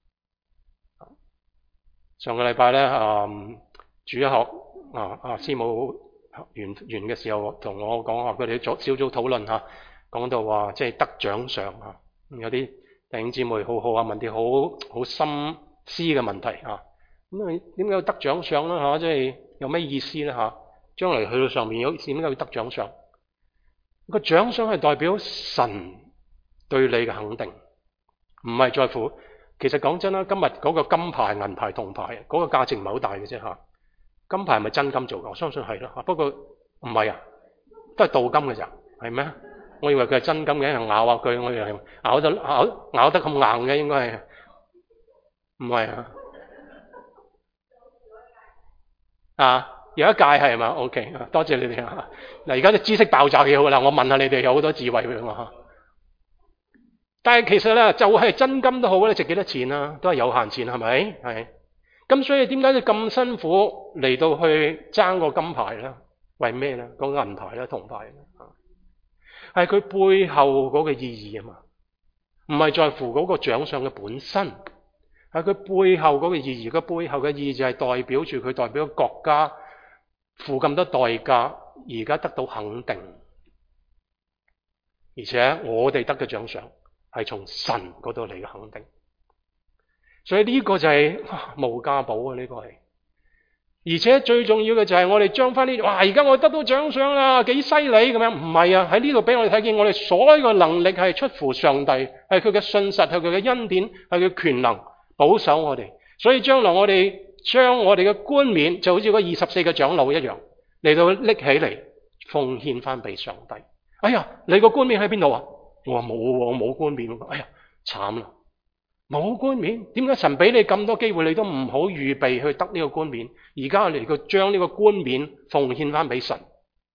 Speaker 1: 上個禮拜咧，嗯，主一學啊啊師母完完嘅時候，同我講話，佢哋組小組討論吓，講到話即係得獎賞啊，有啲弟兄姊妹好好啊，問啲好好深思嘅問題啊。咁啊，點解要得獎賞咧？吓，即係有咩意思咧？吓？將來去到上面有點解要得獎賞？個獎賞係代表神對你嘅肯定，唔係在乎。其實講真啦，今日嗰個金牌、銀牌、銅牌，嗰個價值唔係好大嘅啫吓。金牌係咪真金做嘅？我相信係啦。不過唔係啊，都係鍍金嘅咋，係咩？我以為佢係真金嘅，咬下佢，我以為咬得咬咬得咁硬嘅，應該係唔係啊？啊？有一屆係嘛 ？OK， 多謝你哋啊！嗱，而家啲知識爆炸幾好啦，我問下你哋有好多智慧俾我嚇。但係其實咧，就係真金都好咧，值幾多錢啊？都係有限錢係咪？係
Speaker 2: 咁所以點解你咁辛苦嚟到去爭個金牌咧？為咩咧？個銀牌咧、銅牌咧？係佢背後嗰個意義啊嘛，唔係在乎嗰個獎賞嘅本身，係佢背後嗰個意義。個背後嘅意義就係代表住佢代表國家付咁多代價，而家得到肯定，而且我哋得嘅獎賞係從神嗰度嚟嘅肯定。所以呢個就係、是、無價寶啊！呢、這個係，而且最重要嘅就係我哋將翻呢，哇！而家我得到獎賞啦，幾犀利咁樣？唔係啊，喺呢度俾我哋睇見，我哋所有嘅能力係出乎上帝，係佢嘅信實，係佢嘅恩典，係佢權能保守我哋。所以將來我哋將我哋嘅冠冕，就好似嗰二十四個長老一樣，嚟到拎起嚟奉獻翻俾上帝。哎呀，你個冠冕喺邊度啊？我話冇，我冇冠冕。哎呀，慘啦！冇冠冕，點解神俾你咁多機會，你都唔好預備去得呢個冠冕？而家嚟個將呢個冠冕奉獻翻俾神。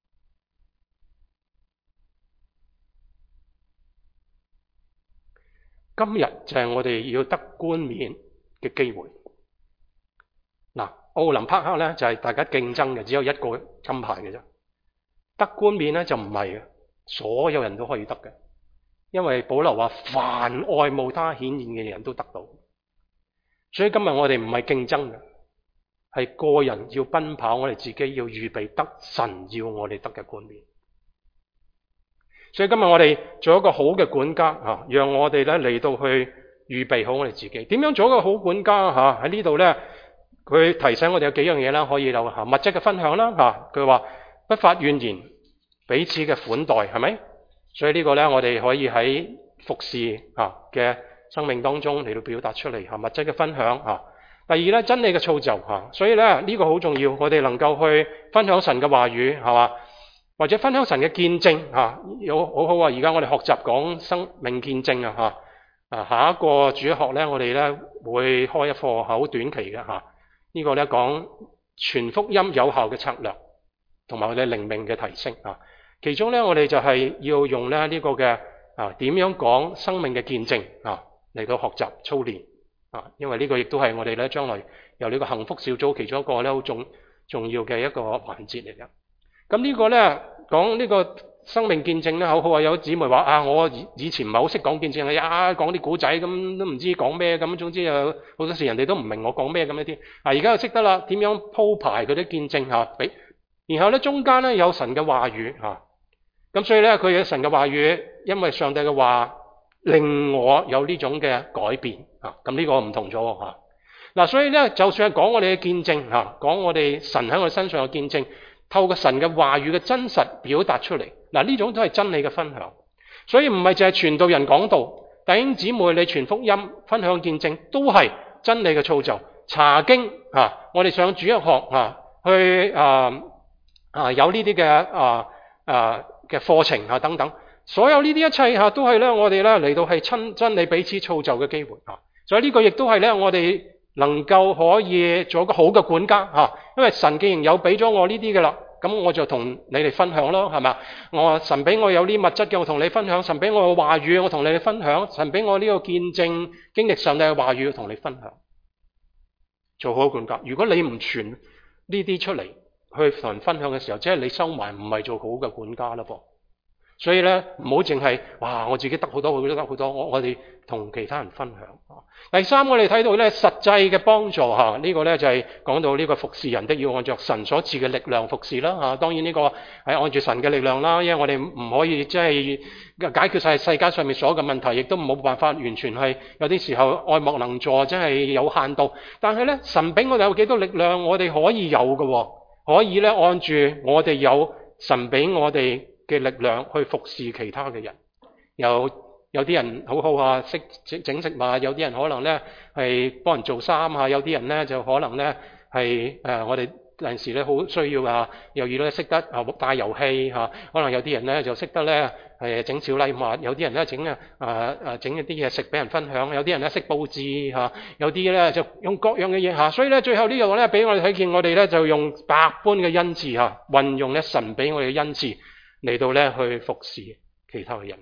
Speaker 2: 今日就係我哋要得冠冕嘅機會。嗱，奧林匹克咧就係大家競爭嘅，只有一個金牌嘅啫。得冠冕咧就唔係嘅，所有人都可以得嘅。因為保羅話，凡愛慕他顯現嘅人都得到。所以今日我哋唔係競爭嘅，係個人要奔跑，我哋自己要預備得神要我哋得嘅冠冕。所以今日我哋做一個好嘅管家啊，讓我哋咧嚟到去預備好我哋自己。點樣做一個好管家吓？喺呢度咧，佢提醒我哋有幾樣嘢啦，可以有吓物質嘅分享啦吓。佢話不發怨言，彼此嘅款待，係咪？所以呢個呢，我哋可以喺服侍啊嘅生命當中嚟到表達出嚟吓，物質嘅分享啊。第二呢，真理嘅造就吓，所以呢，呢個好重要，我哋能夠去分享神嘅話語係嘛，或者分享神嘅見證吓，有好好啊！而家我哋學習講生命見證啊吓，啊下一個主學呢，我哋呢會開一課好短期嘅吓，呢個呢講傳福音有效嘅策略，同埋我哋靈命嘅提升啊。其中咧，我哋就係要用咧呢個嘅啊點樣講生命嘅見證啊嚟到學習操練啊，因為呢個亦都係我哋咧將來由呢個幸福小組其中一個咧好重重要嘅一個環節嚟嘅。咁呢個咧講呢個生命見證咧，好好啊！有姊妹話啊，我以以前唔係好識講見證啊，講啲古仔咁都唔知講咩咁，總之有好多時人哋都唔明我講咩咁一啲啊，而家就識得啦，點樣鋪排嗰啲見證嚇俾，然後咧中間咧有神嘅話語嚇。咁所以咧，佢嘅神嘅話語，因為上帝嘅話令我有呢種嘅改變啊！咁呢個唔同咗吓。嗱，所以咧，就算係講我哋嘅見證吓，講我哋神喺我哋身上嘅見證，透過神嘅話語嘅真實表達出嚟，嗱呢種都係真理嘅分享。所以唔係淨係傳道人講道，弟兄姊妹你傳福音、分享見證，都係真理嘅造就。查經啊，我哋上主日學啊，去啊啊有呢啲嘅啊啊。嘅課程啊等等，所有呢啲一切嚇都係咧，我哋咧嚟到係親真理彼此造就嘅機會啊！所以呢個亦都係咧，我哋能夠可以做一個好嘅管家嚇，因為神既然有俾咗我呢啲嘅啦，咁我就同你哋分享咯，係嘛？我神俾我有呢物質嘅，我同你分享；神俾我嘅話語，我同你哋分享；神俾我呢個見證經歷上帝嘅話語，同你分享。做好管家，如果你唔傳呢啲出嚟，去同人分享嘅時候，即係你收埋，唔係做好嘅管家啦噃。所以咧，唔好淨係哇，我自己得好多，我都得好多，我我哋同其他人分享。第三，我哋睇到咧實際嘅幫助吓，呢、這個咧就係講到呢個服侍人的要按照神所賜嘅力量服侍啦吓。當然呢個係按住神嘅力量啦，因為我哋唔可以即係解決晒世界上面所有嘅問題，亦都冇辦法完全係有啲時候愛莫能助，即係有限度。但係咧，神俾我哋有幾多力量，我哋可以有嘅。可以咧，按住我哋有神俾我哋嘅力量去服侍其他嘅人。有有啲人好好啊，識整食物；有啲人可能咧係幫人做衫啊；有啲人咧就可能咧係誒我哋有陣時咧好需要啊，又要咧識得啊帶遊戲嚇。可能有啲人咧就識得咧係整小禮物，有啲人咧整啊啊啊整一啲嘢食俾人分享，有啲人咧識佈置嚇，有啲咧就用各樣嘅嘢嚇。所以咧最後呢度咧俾我哋睇見，我哋咧就用百般嘅恩賜嚇，運用咧神俾我哋嘅恩賜嚟到咧去服侍其他嘅人。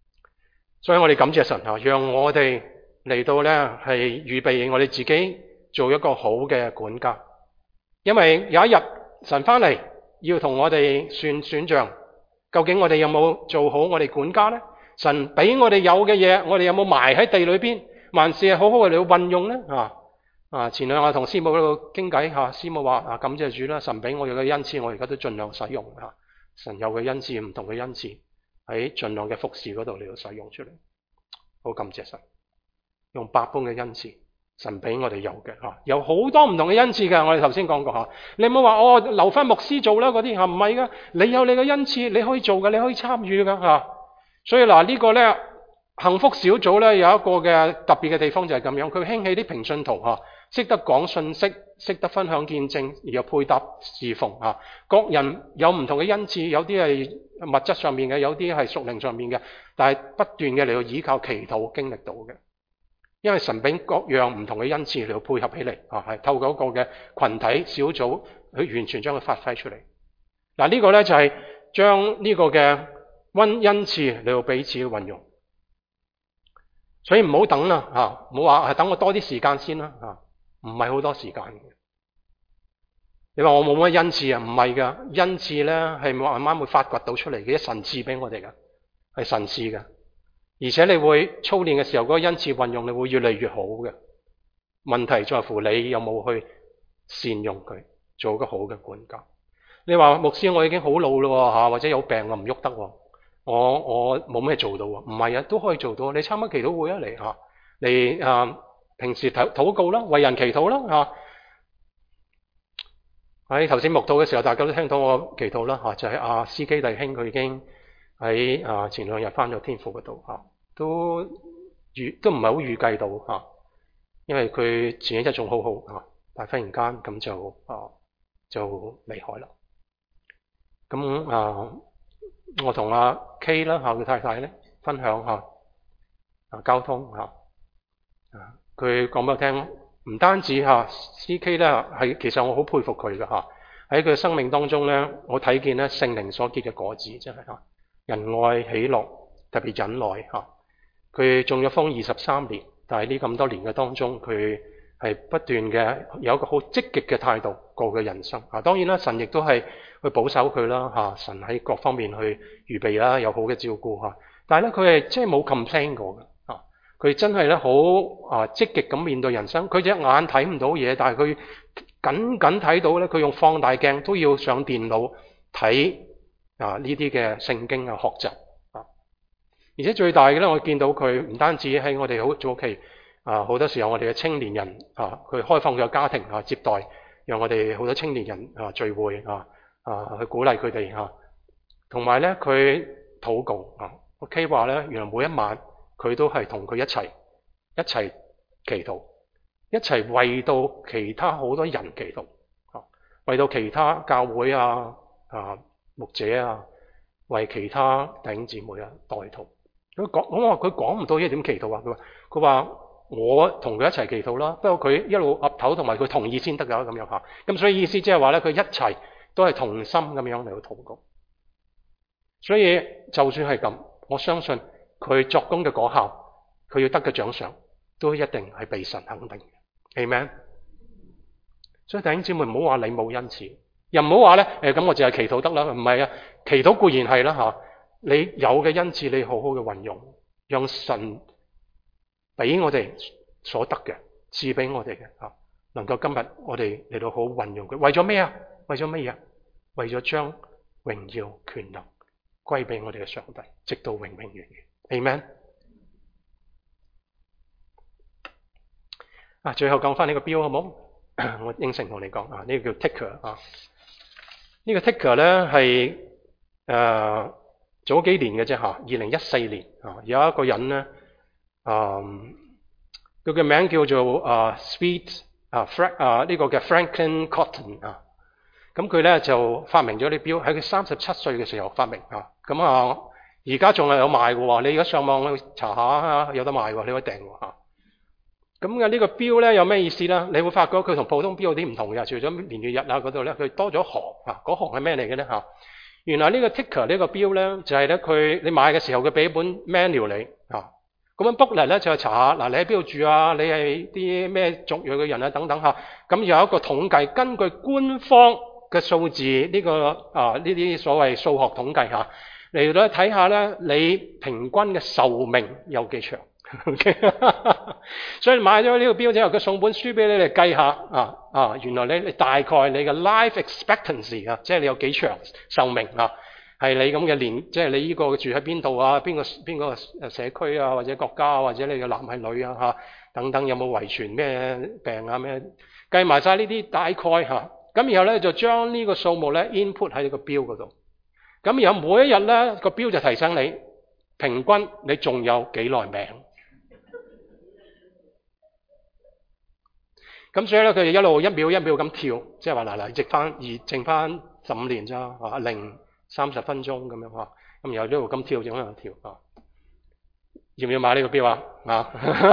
Speaker 2: 所以我哋感謝神嚇，讓我哋嚟到咧係預備我哋自己做一個好嘅管家。因為有一日神翻嚟要同我哋算算賬，究竟我哋有冇做好我哋管家呢？神俾我哋有嘅嘢，我哋有冇埋喺地裏邊，還是係好好嘅嚟運用呢？啊啊！前兩日同師母喺度傾偈嚇，師母話啊，感謝主啦，神俾我哋嘅恩賜，我而家都盡量使用嚇。神有嘅恩賜，唔同嘅恩賜喺盡量嘅服侍嗰度嚟到使用出嚟，好感謝神，用百般嘅恩賜，神俾我哋有嘅嚇，有好多唔同嘅恩賜嘅。我哋頭先講過嚇，你唔好話哦留翻牧師做啦嗰啲嚇，唔係噶，你有你嘅恩賜，你可以做嘅，你可以參與嘅嚇。所以嗱呢個咧幸福小組咧有一個嘅特別嘅地方就係咁樣，佢興起啲平信徒嚇。識得講信息，識得分享見證，而又配搭侍奉啊！各人有唔同嘅恩賜，有啲係物質上面嘅，有啲係屬靈上面嘅，但係不斷嘅嚟到依靠祈禱經歷到嘅。因為神俾各樣唔同嘅恩賜嚟到配合起嚟啊，係透過一個嘅群體小組去完全將佢發揮出嚟。嗱、啊、呢、這個咧就係將呢個嘅溫恩賜嚟到彼此嘅運用。所以唔好等啦嚇，唔好話係等我多啲時間先啦嚇。唔係好多時間嘅。你話我冇乜恩賜啊？唔係噶，恩賜咧係慢慢會發掘到出嚟嘅，神賜俾我哋噶，係神賜嘅。而且你會操練嘅時候，嗰個恩賜運用你會越嚟越好嘅。問題在乎你有冇去善用佢，做一個好嘅管家。你話牧師，我已經好老咯嚇，或者有病我唔喐得，我我冇咩做到喎？唔係啊，都可以做到。你參加祈禱會啊嚟嚇，你啊。平時禱禱告啦，為人祈禱啦嚇。喺頭先牧禱嘅時候，大家都聽到我祈禱啦嚇，就係、是、阿司基弟兄佢已經喺啊前兩日翻咗天父嗰度嚇，都預都唔係好預計到嚇，因為佢前一日仲好好嚇，但係忽然間咁就啊就離開啦。咁啊，我同阿 K 啦嚇佢太太咧分享下啊交通嚇啊。佢講俾我聽，唔單止嚇 C K 咧係，其實我好佩服佢嘅嚇。喺佢生命當中咧，我睇見咧聖靈所結嘅果子，真係嚇仁愛喜樂，特別忍耐嚇。佢中咗風二十三年，但係呢咁多年嘅當中，佢係不斷嘅有一個好積極嘅態度過嘅人生嚇。當然啦，神亦都係去保守佢啦嚇，神喺各方面去預備啦，有好嘅照顧嚇。但係咧，佢係即係冇 complain 過嘅。佢真係咧好啊積極咁面對人生，佢隻眼睇唔到嘢，但係佢緊緊睇到咧，佢用放大鏡都要上電腦睇啊呢啲嘅聖經啊學習啊。而且最大嘅咧，我見到佢唔單止喺我哋好早期啊，好多時候我哋嘅青年人啊，佢開放咗家庭啊接待，讓我哋好多青年人啊聚會啊啊去鼓勵佢哋啊，同埋咧佢禱告啊。OK 話咧，原來每一晚。佢都係同佢一齊一齊祈禱，一齊為到其他好多人祈禱，啊，為到其他教會啊啊牧者啊，為其他弟兄姊妹啊代禱。佢講，我話佢講唔到嘢點祈禱啊？佢話佢話我同佢一齊祈禱啦，不過佢一路岌頭同埋佢同意先得㗎咁樣嚇。咁所以意思即係話咧，佢一齊都係同心咁樣嚟到禱告。所以就算係咁，我相信。佢作工嘅果效，佢要得嘅獎賞，都一定係被神肯定嘅。Amen。所以弟兄姊妹唔好話你冇恩賜，又唔好話咧，誒咁我淨係祈禱得啦，唔係啊，祈禱固然係啦吓，你有嘅恩賜你好好嘅運用，讓神俾我哋所得嘅，賜俾我哋嘅吓，能夠今日我哋嚟到好運用佢，為咗咩啊？為咗乜嘢啊？為咗將榮耀權能歸俾我哋嘅上帝，直到永永遠遠。Amen。啊，最後講翻呢個標好冇？我應承同你講啊，呢個叫 ticker 啊。呢個 ticker 咧係誒早幾年嘅啫嚇，二零一四年啊，有一個人咧，啊，佢嘅名叫做啊 Sweet 啊 Frank 啊呢個嘅 Franklin Cotton 啊。咁佢咧就發明咗啲標，喺佢三十七歲嘅時候發明啊。咁啊。而家仲係有賣嘅喎，你而家上網去查下有得賣喎，你可以訂喎嚇。咁嘅呢個標咧有咩意思咧？你會發覺佢同普通標有啲唔同嘅，除咗年月日啊嗰度咧，佢多咗行啊，嗰行係咩嚟嘅咧嚇？原來呢個 ticker 呢個標咧就係咧佢你買嘅時候佢俾一本 manual 你啊， 咁樣 booklet 咧就係查下嗱，你喺邊度住啊？你係啲咩族裔嘅人啊？等等嚇。咁有一個統計，根據官方嘅數字呢、呢個啊呢啲所謂數學統計嚇嚟到睇下咧，你平均嘅壽命有幾長？Okay? 所以買咗呢個錶之後，佢送本書俾你嚟計下啊啊，原來你你大概你嘅 life expectancy 啊，即係你有幾長壽命啊，係你咁嘅年，即係你呢個住喺邊度啊，邊個邊個社區啊，或者國家啊，或者你嘅男係女啊嚇等等，有冇遺傳咩病啊咩，計埋晒呢啲大概嚇，咁然後咧就將呢個數目咧 input 喺呢個錶嗰度，咁然後每一日咧個錶就提醒你平均你仲有幾耐命。咁所以咧，佢哋一路一秒一秒咁跳，即係話嗱嗱，值翻二剩翻十五年咋啊，零三十分鐘咁樣嚇，咁然後一路咁跳，整喺度跳啊！要唔要買呢個錶啊？啊！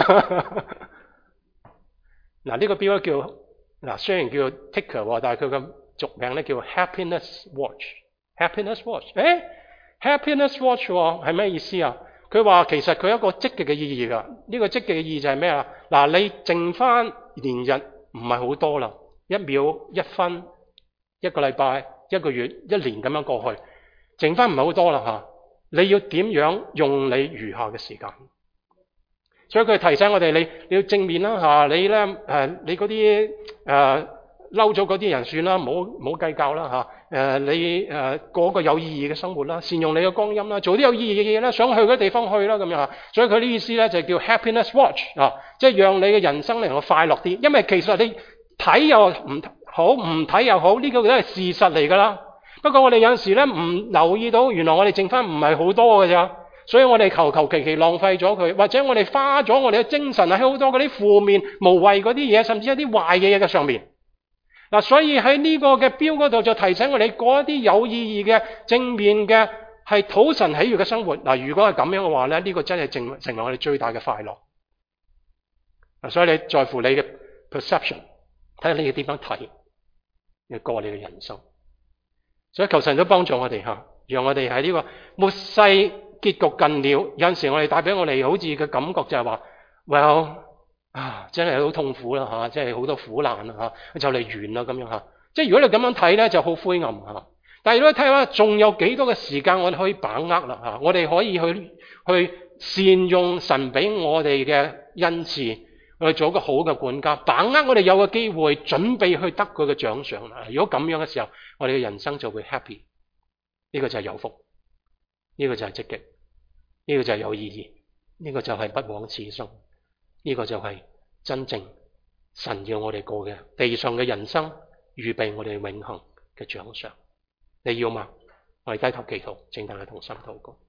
Speaker 2: 嗱，呢個錶咧叫嗱，雖然叫 Ticker， 但係佢嘅俗名咧叫 Happiness Watch。Happiness Watch， 誒 Happiness Watch 係咩意思啊？佢話其實佢有一個積極嘅意義㗎。呢個積極嘅意義就係咩啊？嗱，你剩翻年日唔係好多啦，一秒、一分、一個禮拜、一個月、一年咁樣過去，剩翻唔係好多啦嚇。你要點樣用你餘下嘅時間？所以佢提醒我哋，你你要正面啦嚇，你咧誒你嗰啲誒嬲咗嗰啲人算啦，唔好唔好計較啦嚇。誒你誒過個有意義嘅生活啦，善用你嘅光陰啦，做啲有意義嘅嘢啦，想去嗰啲地方去啦咁樣嚇。所以佢啲意思咧就叫 Happiness Watch 啊，即係讓你嘅人生能夠快樂啲。因為其實你睇又唔好，唔睇又好，呢個都係事實嚟㗎啦。不過我哋有陣時咧唔留意到，原來我哋剩翻唔係好多㗎咋，所以我哋求求其其浪費咗佢，或者我哋花咗我哋嘅精神喺好多嗰啲負面無謂嗰啲嘢，甚至一啲壞嘅嘢嘅上面。嗱，所以喺呢個嘅錶嗰度就提醒我哋過一啲有意義嘅正面嘅係討神喜悅嘅生活。嗱，如果係咁樣嘅話咧，呢、這個真係成成為我哋最大嘅快樂。嗱，所以你在乎你嘅 perception， 睇下你要點樣睇，你過你嘅人生。所以求神都幫助我哋嚇，讓我哋喺呢個末世結局近了，有陣時我哋帶俾我哋好似嘅感覺就係話 ，well 啊，真係好痛苦啦嚇，真係好多苦難啦嚇，就嚟完啦咁樣嚇。即係如果你咁樣睇咧，就好灰暗嚇。但係如果睇下仲有幾多嘅時間我哋可以把握啦嚇，我哋可以去去善用神俾我哋嘅恩賜，去做一個好嘅管家，把握我哋有嘅機會，準備去得佢嘅獎賞啦。如果咁樣嘅時候，我哋嘅人生就會 happy。呢個就係有福，呢個就係積極，呢個就係有意義，呢個就係不枉此生。呢個就係真正神要我哋過嘅地上嘅人生，預備我哋永恆嘅獎賞。你要嗎？我哋低頭祈禱，請大家同心禱告。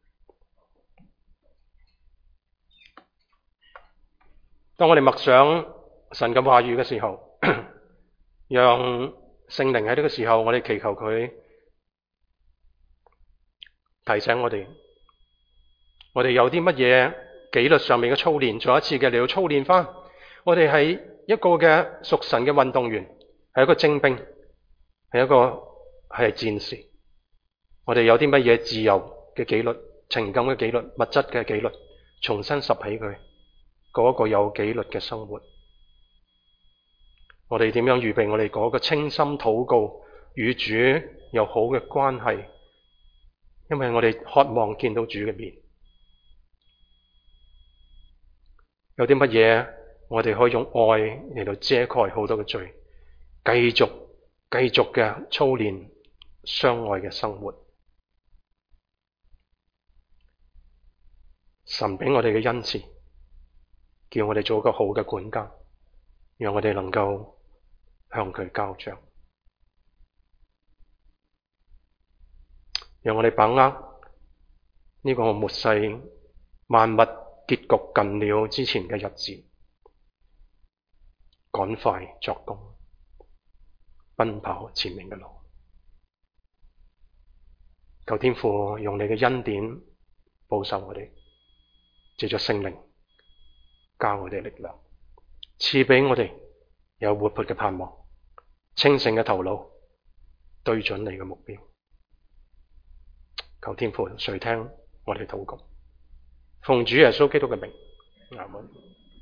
Speaker 2: 當我哋默想神嘅話語嘅時候，讓聖靈喺呢個時候，我哋祈求佢提醒我哋，我哋有啲乜嘢紀律上面嘅操練，再一次嘅嚟到操練翻。我哋係一個嘅屬神嘅運動員，係一個精兵，係一個係戰士。我哋有啲乜嘢自由嘅紀律、情感嘅紀律、物質嘅紀律，重新拾起佢，過一個有紀律嘅生活。我哋點樣預備我哋嗰個清心禱告，與主有好嘅關係？因為我哋渴望見到主嘅面。有啲乜嘢我哋可以用愛嚟到遮蓋好多嘅罪，繼續繼續嘅操練相愛嘅生活。神俾我哋嘅恩賜，叫我哋做一個好嘅管家，讓我哋能夠向佢交賬，讓我哋把握呢個末世萬物結局近了之前嘅日子，趕快作工，奔跑前面嘅路。求天父用你嘅恩典保守我哋，借着聖靈加我哋力量，賜俾我哋有活潑嘅盼望，清醒嘅頭腦，對準你嘅目標。求天父垂聽我哋禱告，奉主耶穌基督嘅名， 啱唔啱？